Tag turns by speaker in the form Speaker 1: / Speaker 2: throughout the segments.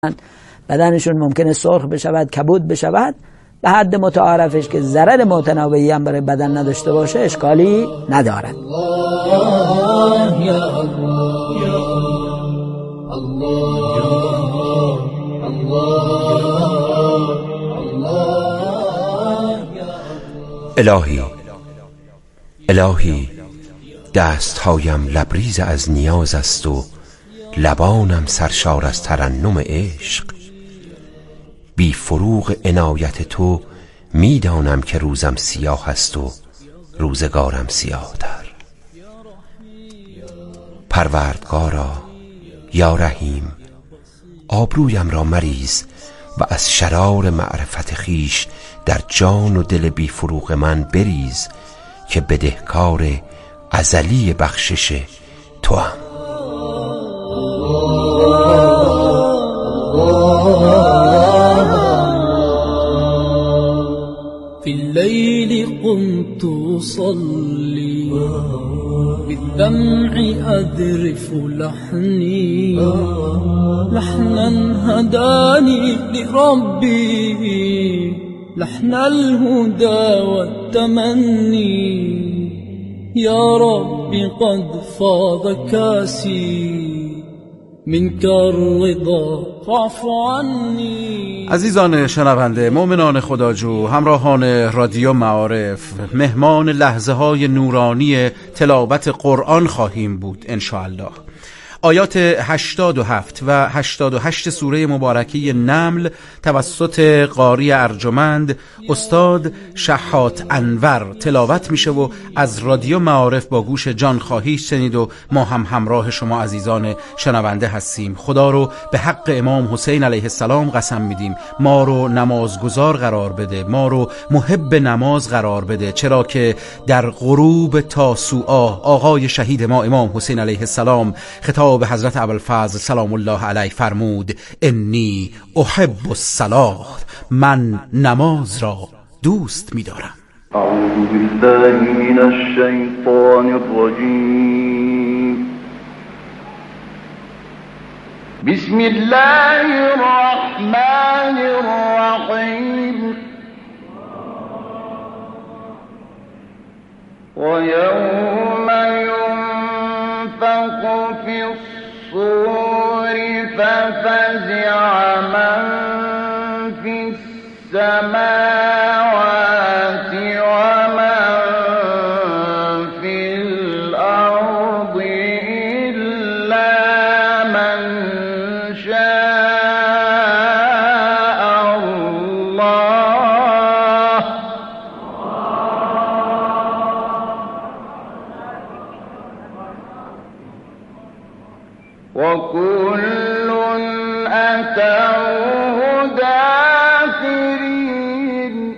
Speaker 1: بدنشون ممکنه سرخ بشود، کبود بشود، به حد متعارفش که ضرر متناوبی هم برای بدن نداشته باشه اشکالی ندارد.
Speaker 2: الهی دستهایم لبریز از نیاز است و لبانم سرشار از ترنم عشق. بی فروغ عنایت تو میدانم که روزم سیاه است و روزگارم سیاه تر. پروردگارا یا رحیم، آبرویم را مریز و از شرار معرفت خیش در جان و دل بی فروغ من بریز که بدهکار ازلی بخشش توام.
Speaker 3: في الليل قمت أصلي بالدمع أذرف لحني لحنا هداني لربي لحن الهدى والتمني يا رب قد فاض كاسي منك الرضا فاعف عني.
Speaker 4: عزیزان شنونده، مؤمنان خداجو، همراهان رادیو معارف، مهمان لحظه های نورانی تلاوت قرآن خواهیم بود انشاءالله. آیات 87 و 88 سوره مبارکه نمل توسط قاری ارجمند استاد شحات انور تلاوت میشه و از رادیو معارف با گوش جان خواهید شنید و ما هم همراه شما عزیزان شنونده هستیم. خدا رو به حق امام حسین علیه السلام قسم میدیم ما رو نمازگزار قرار بده، ما رو محب نماز قرار بده، چرا که در غروب تاسوعا آقای شهید ما امام حسین علیه السلام خطاب به حضرت ابوالفضل سلام الله علیه فرمود انی احب الصلاة، من نماز را دوست می‌دارم.
Speaker 5: اعوذ بالله من الشیطان الرجیم. بسم الله الرحمن الرحیم. ويوم ينفخ في الصور ففزع من في السماوات ومن في الأرض إلا من شاء الله وكل أتوه داخرين.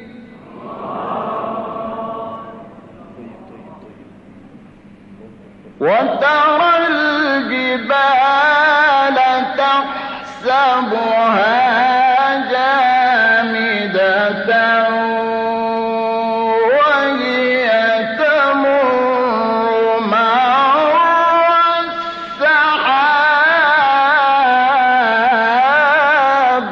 Speaker 5: وترى الجبال تحسبها جامدة وهي تمر مر السحاب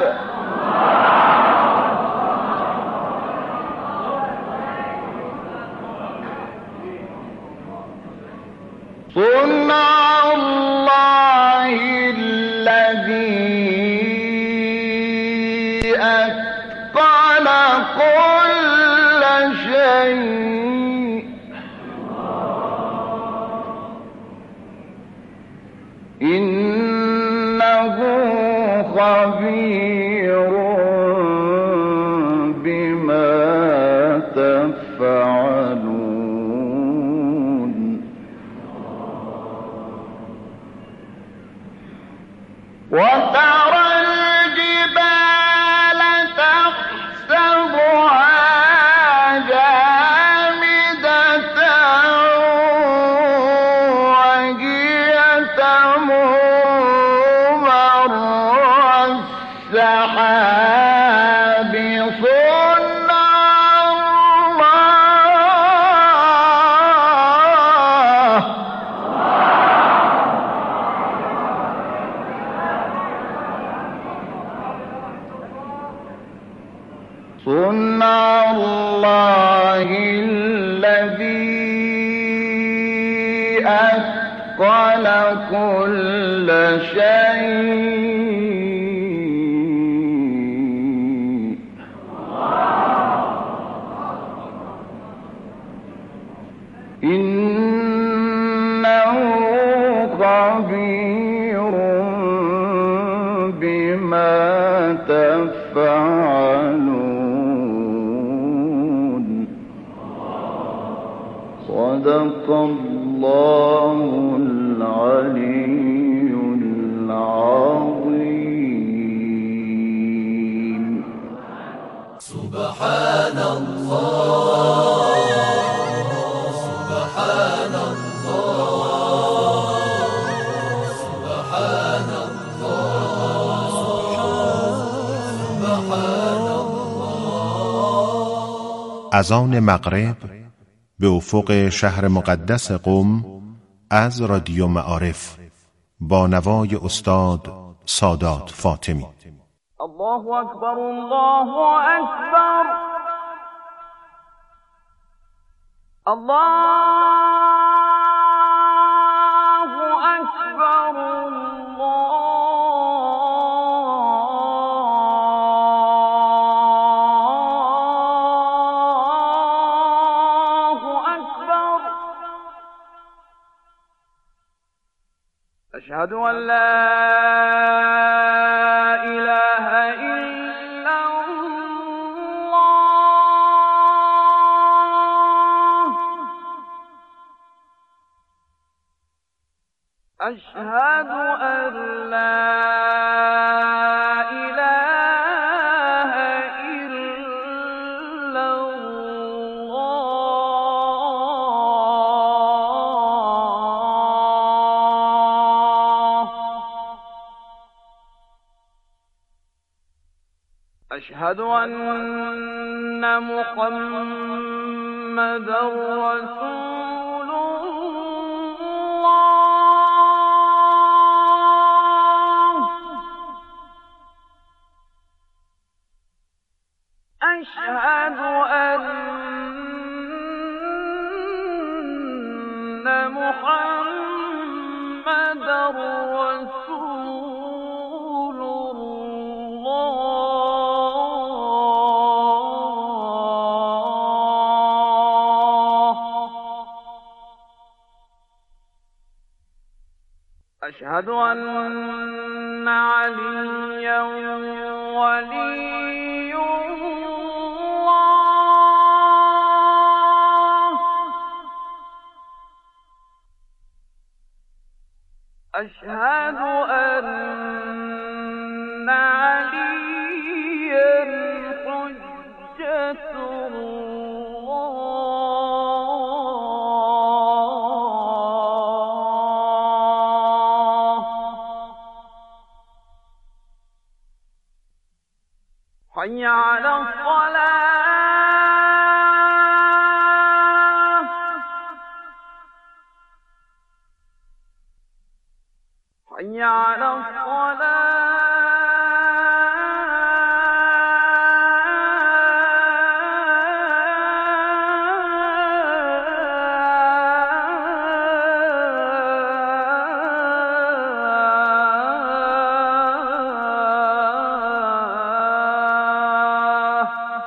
Speaker 5: صنع الله الذي أتقن كل شيء إنه خبير بما تفعلون. وترى الجبال تحسبها جامدة وهي تمر مر السحاب صنع الله صنع الله الذي أتقن كل شيء إنه خبير بما تفعلون صدق الله العلي العظيم.
Speaker 3: سبحان الله سبحان الله سبحان الله سبحان الله.
Speaker 6: اذان مغرب به افق شهر مقدس قم از رادیو معارف با نوای استاد سادات فاطمی.
Speaker 5: الله أكبر الله أكبر الله أكبر الله أكبر. أشهد أن لا إله إلا الله. أشهد أن لا إله إلا الله. أشهد أن محمدًا رسول الله. أشهد أن محمدًا رسول الله. أشهد أن عليا ولي الله. أشهد أن عليا حجة الله. حي على الصلاة. حي على الصلاة.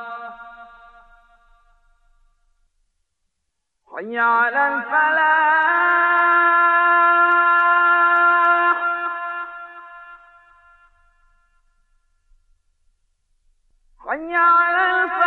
Speaker 5: حي على الفلاح. حي على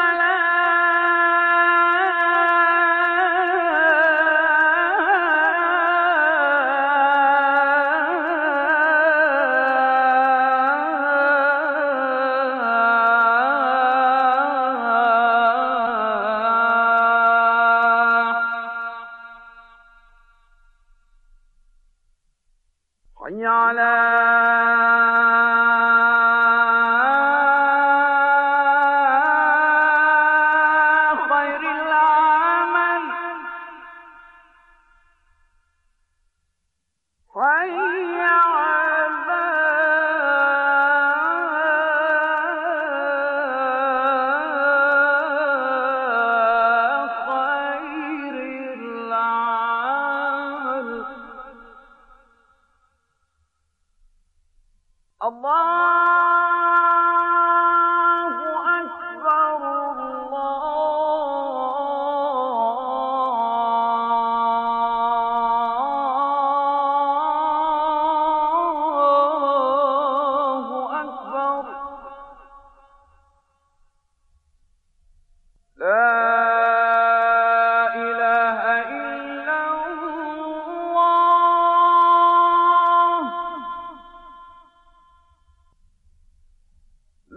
Speaker 5: الفلاح. حي على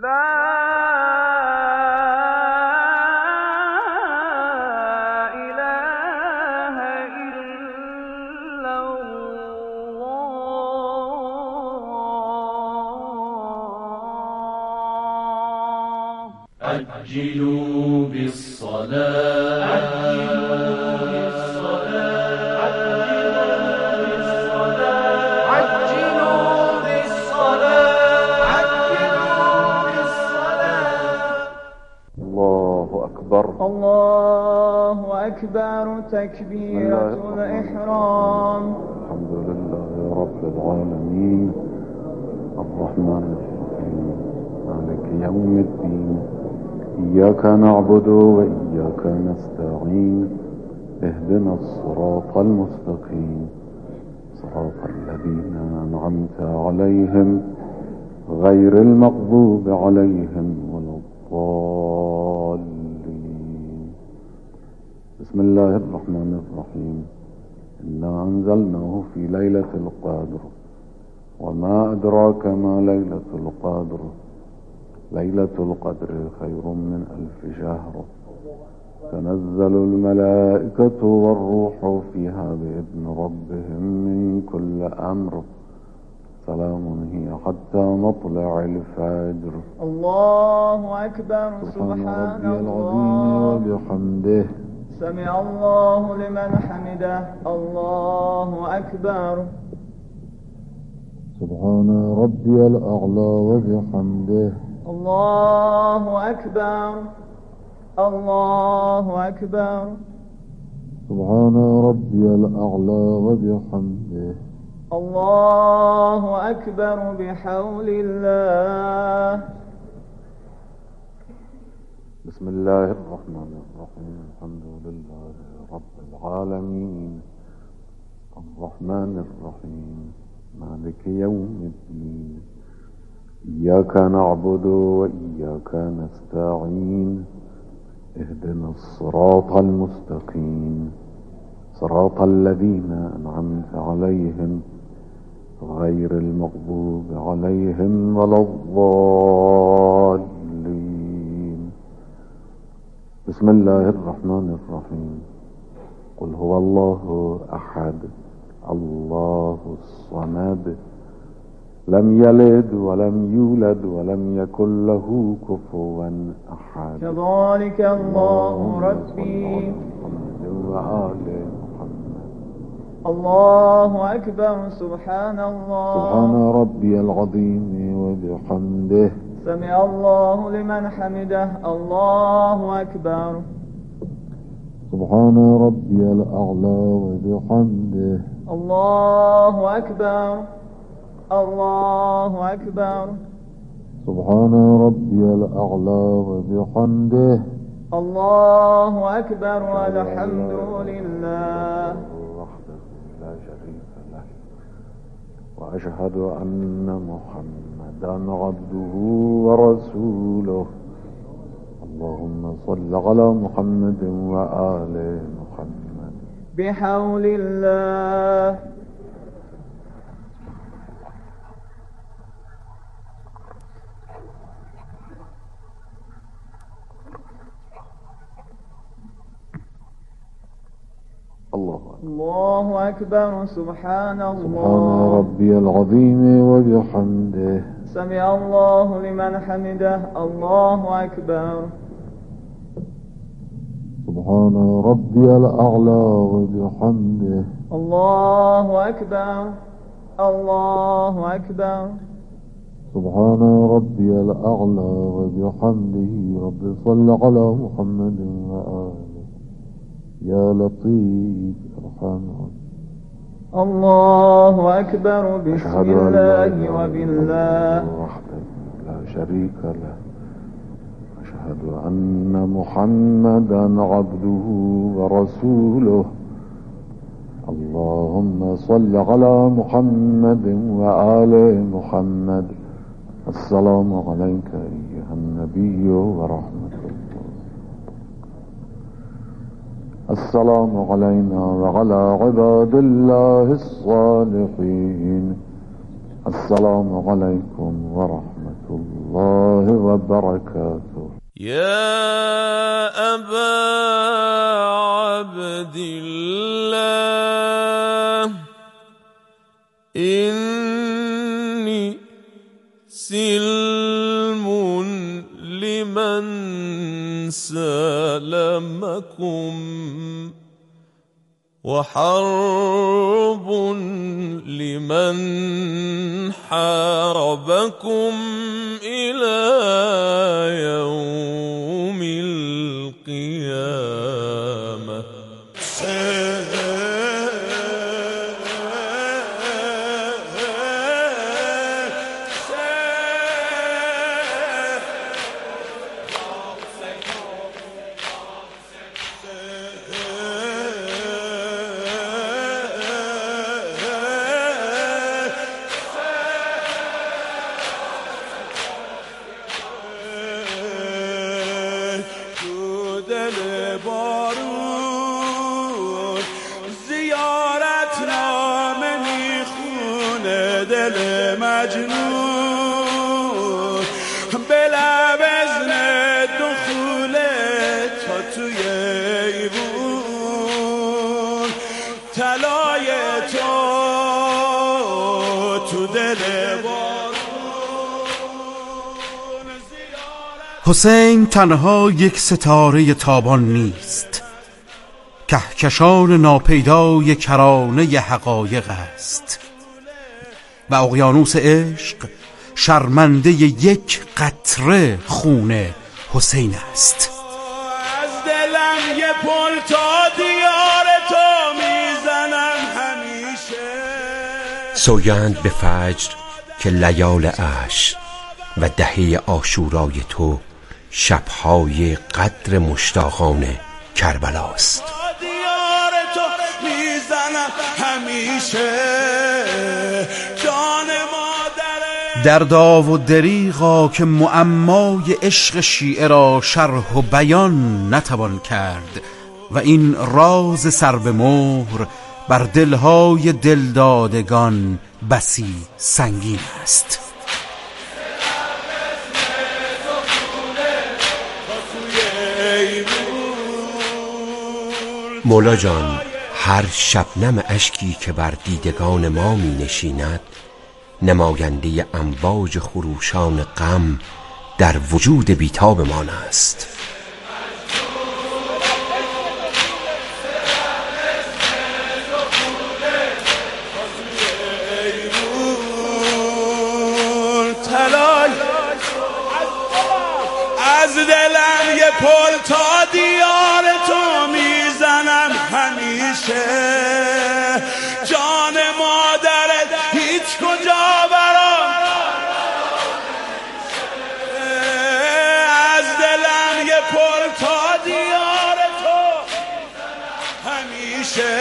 Speaker 3: عجلوا بالصلاة عجلوا بالصلاة عجلوا بالصلاة عجلوا بالصلاة.
Speaker 7: الله أكبر
Speaker 5: الله أكبر. تكبيرة الإحرام.
Speaker 7: الحمد لله رب العالمين الرحمن الرحيم مالك يوم الدين إياك نعبد وإياك نستعين اهدنا الصراط المستقيم صراط الذين أنعمت عليهم غير المغضوب عليهم ولا الضالين. بسم الله الرحمن الرحيم. إنا أنزلناه في ليلة القدر وما أدراك ما ليلة القدر ليلة القدر خير من 1000 شهر تنزل الملائكة والروح فيها بإذن ربهم من كل أمر سلام هي حتى مطلع الفجر.
Speaker 5: الله أكبر.
Speaker 7: سبحان ربي العظيم وبحمده
Speaker 5: سمع الله لمن حمده. الله أكبر.
Speaker 7: سبحان ربي الأعلى وبحمده.
Speaker 5: الله أكبر. الله أكبر.
Speaker 7: سبحان ربي الأعلى وبحمده.
Speaker 5: الله أكبر بحول الله.
Speaker 7: بسم الله الرحمن الرحيم. الحمد لله رب العالمين الرحمن الرحيم مالك يوم الدين إياك نعبد وإياك نستعين اهدنا الصراط المستقيم صراط الذين أنعمت عليهم غير المغضوب عليهم ولا الضالين. بسم الله الرحمن الرحيم. قل هو الله أحد الله الصمد لم يلد ولم يولد ولم يكن له كفوا أحد.
Speaker 5: كذلك الله ربي.
Speaker 7: وآل محمد.
Speaker 5: الله أكبر. سبحان الله.
Speaker 7: سبحان ربي العظيم وبحمده.
Speaker 5: سمع الله لمن حمده. الله أكبر.
Speaker 7: سبحان ربي الأعلى وبحمده.
Speaker 5: الله أكبر. الله أكبر.
Speaker 7: سبحان ربي الأعلى وبحمده.
Speaker 5: الله أكبر والحمد لله
Speaker 7: وحده لا شريك له وأشهد أن محمدا عبده ورسوله. اللهم صل على محمد وآل محمد.
Speaker 5: بحول الله. الله أكبر. سبحان الله.
Speaker 7: سبحان ربي العظيم وبحمده.
Speaker 5: سمع الله لمن حمده. الله أكبر.
Speaker 7: سبحان ربي الأعلى وبحمده.
Speaker 5: الله أكبر. الله أكبر.
Speaker 7: سبحان ربي الأعلى وبحمده. رب صل على محمد وآله يا لطيف ارحم.
Speaker 5: الله أكبر. بسم الله وبالله
Speaker 7: وحده لا شريك له. أشهد أن محمدا عبده ورسوله. اللهم صل على محمد وآل محمد. السلام عليك أيها النبي ورحمة الله. السلام علينا وعلى عباد الله الصالحين. السلام عليكم ورحمة الله وبركاته.
Speaker 3: يا أبا عبد الله إني سلم لمن سلمكم وحرب لمن حاربكم إلى يوم القيامة.
Speaker 4: حسین تنها یک ستاره تابان نیست، کهکشان ناپیدای کرانه حقایق است و اقیانوس عشق شرمنده یک قطره خون حسین است.
Speaker 3: از دلم یه پل تا دیار تو میزنم همیشه.
Speaker 2: سوگند به فجر که لیال عشر و دهه عاشورای تو شبهای قدر مشتاقانه کربلاست.
Speaker 3: دیار تو میزنم همیشه جان مادر.
Speaker 4: دردا و دریغا که معمای عشق شیعه را شرح و بیان نتوان کرد و این راز سر به مهر بر دلهای دلدادگان بسی سنگین است.
Speaker 2: مولا جان، هر شبنم اشکی که بر دیدگان ما می نشیند نماینده امواج خروشان غم در وجود بیتاب ما است.
Speaker 3: از دلم یه پل تا دیار تو میزنم همیشه جان مادرت هیچ کجا برام. از دلم یه پل تا دیار تو همیشه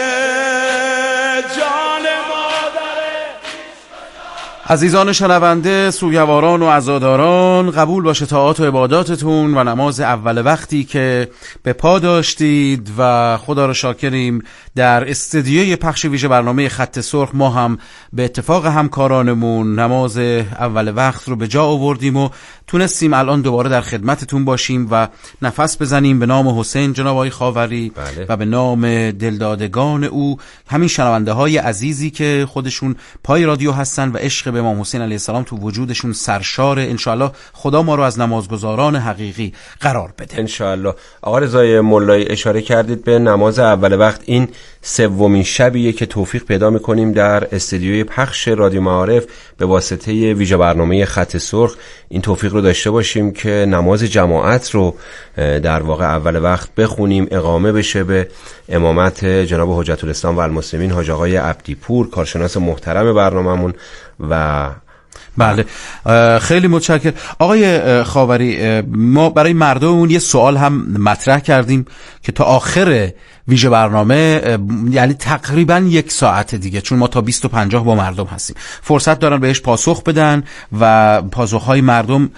Speaker 3: جان مادرت.
Speaker 4: عزیزان شنونده، سوگواران و عزاداران، قبول باشه طاعات و عباداتتون و نماز اول وقتی که به پا داشتید و خدا رو شاکریم در استدیوی پخش ویژه برنامه خط سرخ ما هم به اتفاق همکارانمون نماز اول وقت رو به جا آوردیم و تونستیم الان دوباره در خدمتتون باشیم و نفس بزنیم به نام حسین جناب آقای خاوری و به نام دلدادگان او، همین شنونده های عزیزی که خودشون پای رادیو هستن و عشق به امام حسین علیه السلام تو وجودشون سرشاره. انشاءالله خدا ما رو از نمازگزاران حقیقی قرار بده
Speaker 2: انشاءالله. آقا رضای مولایی اشاره کردید به نماز اول وقت. این سومین شبیه که توفیق پیدا میکنیم در استدیوی پخش رادیو معارف به واسطه ویژه برنامه خط سرخ این توفیق رو داشته باشیم که نماز جماعت رو در واقع اول وقت بخونیم، اقامه بشه به امامت جناب حجت الاسلام و المسلمین حاج آقای عبدی پور، کارشناس محترم برنامه‌مون. و
Speaker 4: بله خیلی متشکرم آقای خاوری. ما برای مردممون یه سوال هم مطرح کردیم که تا آخر ویژه برنامه، یعنی تقریبا 1 ساعت دیگه، چون ما تا 20:50 با مردم هستیم، فرصت دارن بهش پاسخ بدن و پاسخهای مردم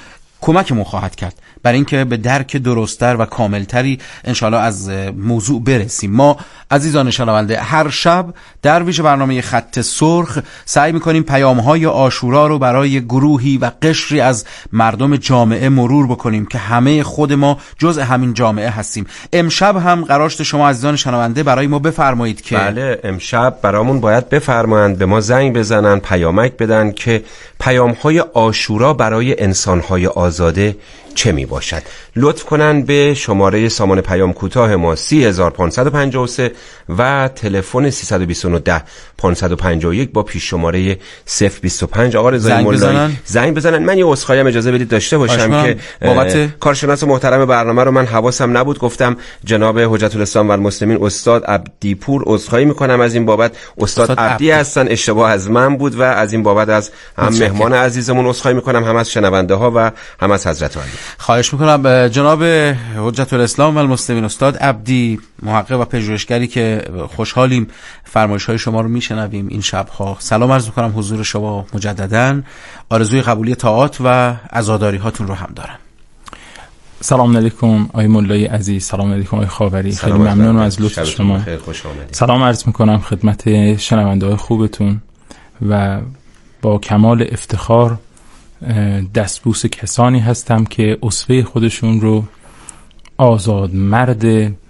Speaker 4: کمکمون خواهد کرد برای اینکه به درک درست‌تر و کاملتری انشالله از موضوع برسیم. ما عزیزان شنونده هر شب در ویژه برنامه خط سرخ سعی می‌کنیم پیام‌های عاشورا رو برای گروهی و قشری از مردم جامعه مرور بکنیم که همه خود ما جزء همین جامعه هستیم. امشب هم قرار شده شما عزیزان شنونده برای ما بفرمایید که
Speaker 2: بله، امشب برامون باید بفرمایند، به ما زنگ بزنن، پیامک بدن که پیام‌های عاشورا برای انسان‌های آزاده چه می باشد. لطف کنن به شماره سامان پیام کوتاه ما 3553 و تلفن 329 551 با پیش شماره 025. آقا رضایی مولایی زنگ بزنن. من یه عذرخواهی اجازه بدید داشته باشم که بابت کارشناس محترم برنامه رو من حواسم نبود، گفتم جناب حجت الاسلام و المسلمین استاد عبدی پور، عذرخواهی میکنم از این بابت. استاد عبدی هستن، اشتباه از من بود و از این بابت از هم مهمان عزیزمون عذرخواهی میکنم، هم از شنونده ها و هم از حضرت علی.
Speaker 4: خواهش میکنم جناب حجت الاسلام و المسلمین استاد عبدی، محقق و پژوهشگری که خوشحالیم فرمایش های شما رو میشنویم این شبها. سلام عرض میکنم حضور شما مجددا، آرزوی قبولی طاعات و عزاداری هاتون رو هم دارم.
Speaker 8: سلام علیکم آقای مولای عزیز، سلام علیکم آقای خاوری، خیلی ممنونم از لطف شما. سلام عرض میکنم خدمت شنونده های خوبتون و با کمال افتخار دستبوس کسانی هستم که اسوه خودشون رو آزاد مرد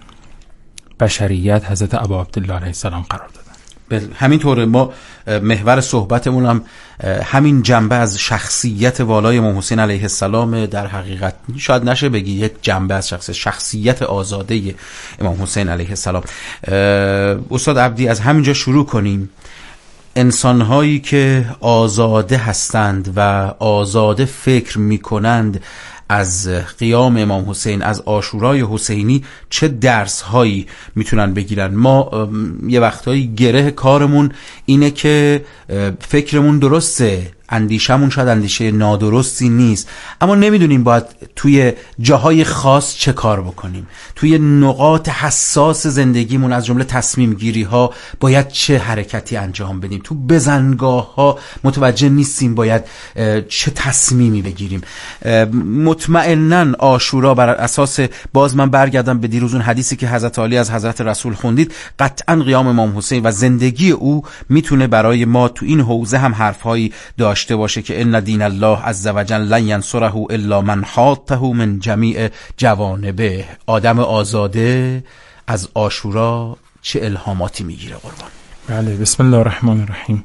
Speaker 8: بشریت حضرت ابا عبدالله علیه السلام قرار دادن.
Speaker 4: همینطوره، ما محور صحبتمون هم همین جنبه از شخصیت والای امام حسین علیه السلام. در حقیقت شاید نشه بگی یک جنبه از شخصیت آزاده امام حسین علیه السلام. استاد عبدی از همینجا شروع کنیم. انسان‌هایی که آزاده هستند و آزاده فکر می‌کنند از قیام امام حسین، از عاشورای حسینی، چه درس‌هایی میتونن بگیرن؟ ما یه وقتایی گره کارمون اینه که فکرمون درسته، اندیشمون شاید اندیشه نادرستی نیست، اما نمیدونیم باید توی جاهای خاص چه کار بکنیم، توی نقاط حساس زندگیمون از جمله تصمیم گیری ها باید چه حرکتی انجام بدیم، تو بزنگاه ها متوجه نیستیم باید چه تصمیمی بگیریم. مطمئناً عاشورا بر اساس، باز من برگردم به دیروز اون حدیثی که حضرت علی از حضرت رسول خوندید، قطعاً قیام امام حسین و زندگی او میتونه برای ما تو این حوزه هم حرفهایی داشته باشه که ان دین الله عز وجل لن ینصره الا من حاطه من جمیع جوانبه. آدم آزاده از عاشورا چه الهاماتی میگیره قربان؟
Speaker 8: بله، بسم الله الرحمن الرحیم.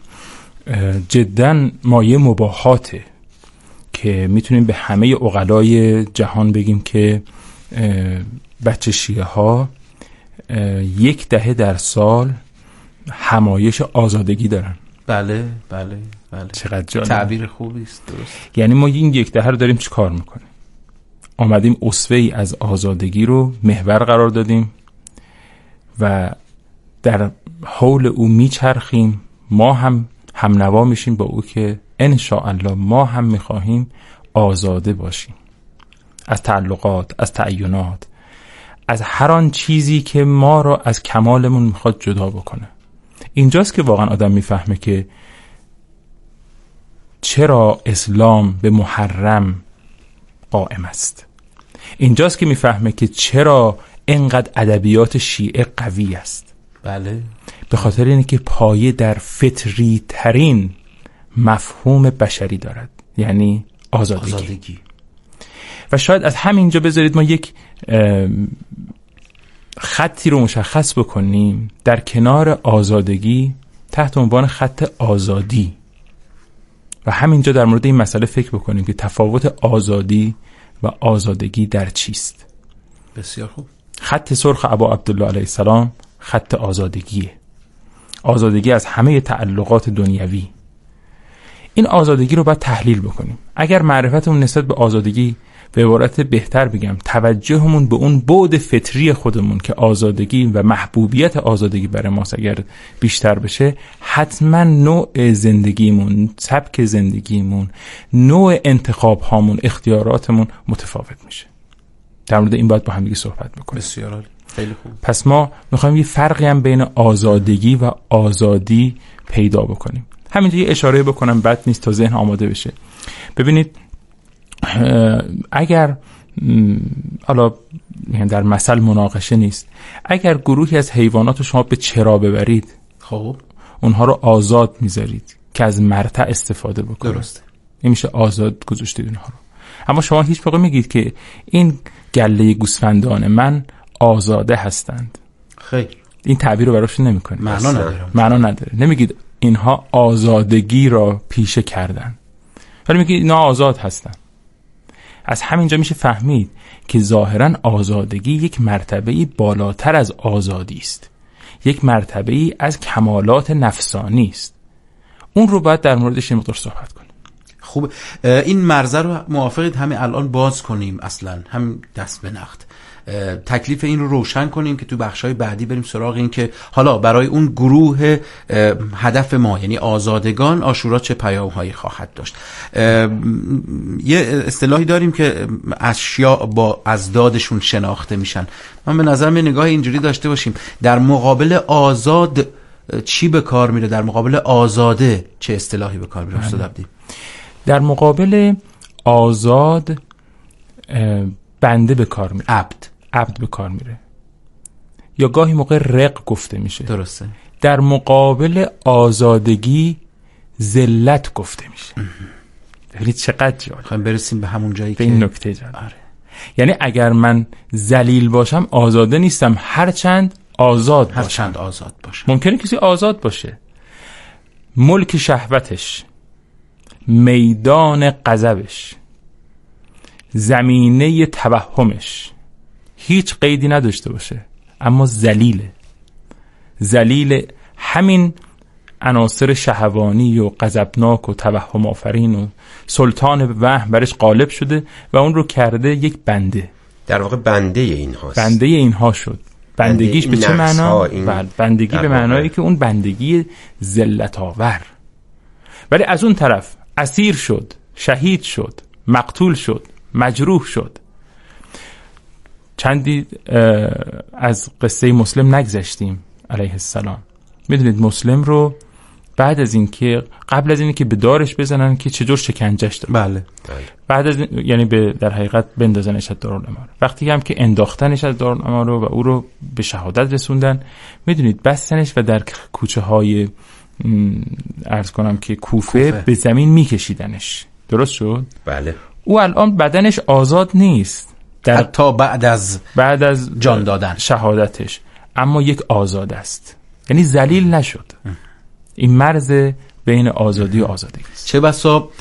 Speaker 8: جدا مایه مباهاته که میتونیم به همه عقلای جهان بگیم که بچه شیعه ها 1 دهه در سال همایش آزادگی دارن.
Speaker 4: بله بله بله،
Speaker 8: چقدر جالب،
Speaker 4: تعبیر خوبی است. درست.
Speaker 8: یعنی ما این 1 دهه رو داریم چی کار میکنیم؟ آمدیم اسوه‌ای از آزادگی رو محور قرار دادیم و در حول او میچرخیم. ما هم همنوا میشیم با او که انشاءالله ما هم میخواهیم آزاده باشیم از تعلقات، از تعینات، از هر آن چیزی که ما را از کمالمون میخواد جدا بکنه. اینجاست که واقعا آدم میفهمه که چرا اسلام به محرم قائم است. اینجاست که میفهمه که چرا اینقدر ادبیات شیعه قوی است.
Speaker 4: بله،
Speaker 8: به خاطر اینه که پایه در فطری ترین مفهوم بشری دارد، یعنی آزادگی. و شاید از همینجا بذارید ما یک خطی رو مشخص بکنیم در کنار آزادگی تحت عنوان خط آزادی و همینجا در مورد این مسئله فکر بکنیم که تفاوت آزادی و آزادگی در چیست.
Speaker 4: بسیار خوب.
Speaker 8: خط سرخ ابا عبدالله علیه السلام خط آزادگیه. آزادگی از همه تعلقات دنیوی. این آزادگی رو باید تحلیل بکنیم. اگر معرفتمون نسبت به آزادگی، به عبارت بهتر بگم توجهمون به اون بعد فطری خودمون که آزادگی و محبوبیت آزادگی برای ماست اگر بیشتر بشه، حتما نوع زندگیمون، سبک زندگیمون، نوع انتخاب هامون، اختیاراتمون متفاوت میشه. در مورد این باید با هم دیگه صحبت بکنیم.
Speaker 4: بسیار عالی، خیلی خوب.
Speaker 8: پس ما میخوایم یه فرقی هم بین آزادگی و آزادی پیدا بکنیم. همینجا یه اشاره بکنم، بد نیست تا ذهن آماده بشه. ببینید اگر حالا در مثل مناقشه نیست، اگر گروهی از حیوانات رو شما به چرا ببرید،
Speaker 4: خب
Speaker 8: اونها رو آزاد میذارید که از مرتع استفاده بکنید.
Speaker 4: درسته.
Speaker 8: این میشه آزاد گذاشتید اونها رو. اما شما هیچ موقع میگید که این گله گوسفندان من آزاده هستند.
Speaker 4: خیر،
Speaker 8: این تعبیر رو براش نمیکنید. معنا نداره. نمیگید اینها آزادگی را پیشه کردن، ولی میگید اینا آزاد هستن. از همینجا میشه فهمید که ظاهراً آزادگی یک مرتبه‌ای بالاتر از آزادی است، یک مرتبه‌ای از کمالات نفسانی است. اون رو باید در موردش مقدار صحبت کنیم.
Speaker 4: خوب، این مرزه رو موافقید همین الان باز کنیم، اصلا هم دست به نقد تکلیف این رو روشن کنیم که تو بخشای بعدی بریم سراغ این که حالا برای اون گروه هدف ما، یعنی آزادگان، عاشورا چه پیام‌هایی خواهد داشت. یه اصطلاحی داریم که اشیاء با ازدادشون شناخته میشن. من به نظر من نگاه اینجوری داشته باشیم، در مقابل آزاد چی به کار میره، در مقابل آزاده چه اصطلاحی به کار میره استاد عبدی؟
Speaker 8: در مقابل آزاد بنده به کار میره، عبد به کار میره، یا گاهی موقع رق گفته میشه.
Speaker 4: درسته.
Speaker 8: در مقابل آزادگی ذلت گفته میشه. ببینید چقدر جالب.
Speaker 4: خواهیم برسیم به همون جایی
Speaker 8: به این نکته جالب. یعنی اگر من ذلیل باشم آزاده نیستم، هرچند آزاد باشم. ممکنه کسی آزاد باشه، ملک شهوتش، میدان غضبش، زمینه توهمش هیچ قیدی نداشته باشه، اما ذلیل همین عناصر شهوانی و غضبناک و توهم آفرین و سلطان وهم برش غالب شده و اون رو کرده یک بنده.
Speaker 2: در واقع بنده اینهاست.
Speaker 8: بنده اینها شد. بندگیش به چه معنا؟ بندگی به معنایی که اون بندگی ذلت آور. ولی از اون طرف اسیر شد، شهید شد، مقتول شد، مجروح شد. چندی از قصه مسلم نگذشتیم علیه السلام. میدونید مسلم رو بعد از اینکه قبل از اینکه به دارش بزنن که چجور شکنجهش داد.
Speaker 4: بله.
Speaker 8: بعد از یعنی در حقیقت بندازنش از دارالاماره. وقتی هم که انداختنش از دارالاماره و او رو به شهادت رسوندن، میدونید بستنش و در کوچه های عرض کنم که کوفه به زمین میکشیدنش. درست شد؟
Speaker 2: بله.
Speaker 8: او الان بدنش آزاد نیست،
Speaker 4: حتی بعد از جان دادن
Speaker 8: شهادتش، اما یک آزاد است، یعنی ذلیل نشد. این مرز بین آزادی و آزادگی است.
Speaker 4: چه بسا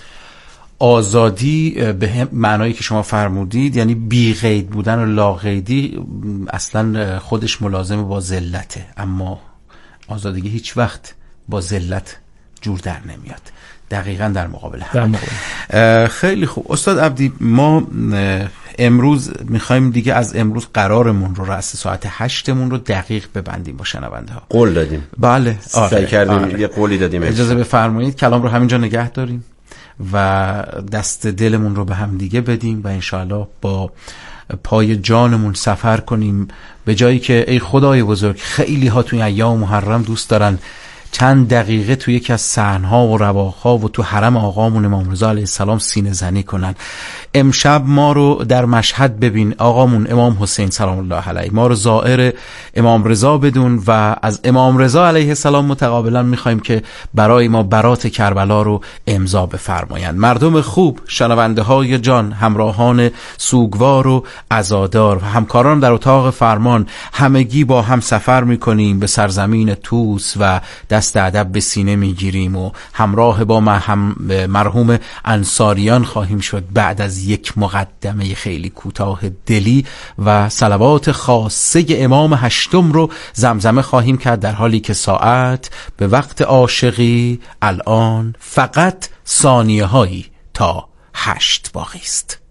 Speaker 4: آزادی به معنایی که شما فرمودید، یعنی بی قید بودن و لا قیدی، اصلا خودش ملازم با ذلته، اما آزادگی هیچ وقت با ذلت جور در نمیاد. دقیقاً در مقابل هم. خیلی خوب استاد عبدی، ما امروز میخوایم دیگه از امروز قرارمون رو رأس ساعت 8 رو دقیق ببندیم با شنونده ها.
Speaker 2: قول دادیم.
Speaker 4: بله.
Speaker 2: سعی کردیم یه قولی دادیم.
Speaker 4: اجازه بفرمایید کلام رو همینجا نگه داریم و دست دلمون رو به هم دیگه بدیم و انشاءالله با پای جانمون سفر کنیم به جایی که ای خدای بزرگ، خیلی ها توی ایام محرم دوست دارن چند دقیقه توی یکی از صحن‌ها و رواق‌ها و تو حرم آقامون امام رضا علیه السلام سینه زنی کنن. امشب ما رو در مشهد ببین، آقامون امام حسین سلام الله علیه، ما رو زائر امام رضا بدون و از امام رضا علیه السلام متقابلا می‌خوایم که برای ما برات کربلا رو امضا بفرمایند. مردم خوب، شنونده‌های جان، همراهان سوگوار و عزادار و همکاران در اتاق فرمان، همگی با هم سفر می‌کنیم به سرزمین طوس و دست ادب به سینه میگیریم و همراه با مرحوم انصاریان خواهیم شد بعد از یک مقدمه خیلی کوتاه دلی و صلوات خاصه امام هشتم رو زمزمه خواهیم کرد، در حالی که ساعت به وقت عاشقی الان فقط ثانیه هایی تا 8 باقی است.